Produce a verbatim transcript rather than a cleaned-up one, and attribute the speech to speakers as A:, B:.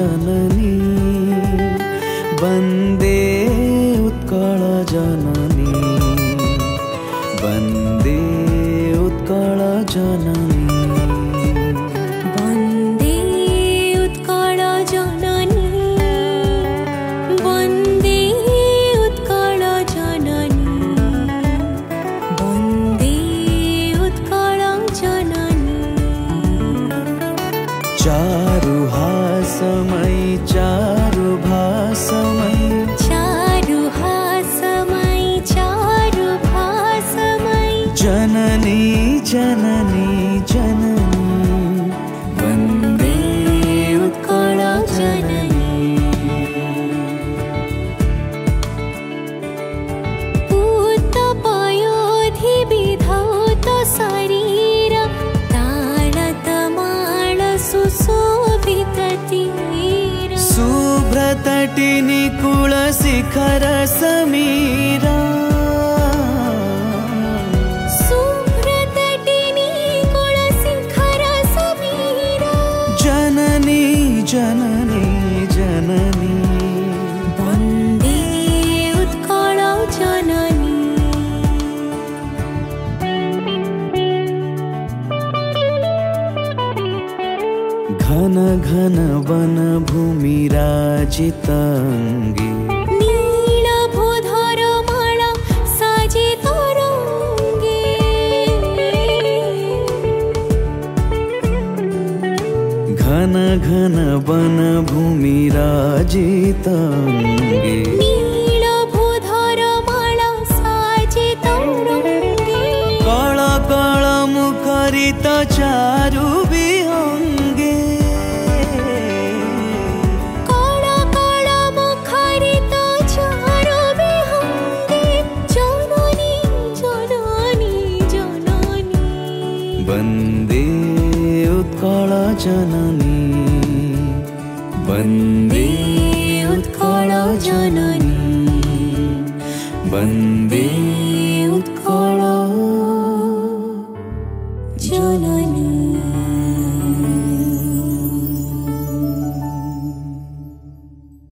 A: जननी वन्दे उत्कल जननी वन्दे उत्कल जननी
B: वन्दे उत्कल जननी वन्दे उत्कल जननी वन्दे उत्कल जननी
A: चारु हासमयी चारु भासमयी
B: चारु हासमयी चारु भासमयी
A: जननी जननी जननी वन्दे उत्कल जननी
B: पूत पयोधि विधौत शरीर तालतमाल सुशोभित तीर
A: शुभ्रतटिनी कुल शिखर समीरा
B: शुभ्रतटिनी कुल शिखर समीरा
A: जननी जननी जननी
B: वन्दे उत्कल जननी
A: घन घन वन भूमि राजितांगी
B: नील भूधर माला साजित रंगे
A: घन घन वन भूमि राजितांगी
B: नील भूधर माला साजित रंगे
A: कळ कळ मुखरित चारु विहंगे
B: कळ कळ मुखरित चारु विहंगे जननी जननी जननी
A: वन्दे उत्कल जननी वन्दे उत्कल जननी वन्दे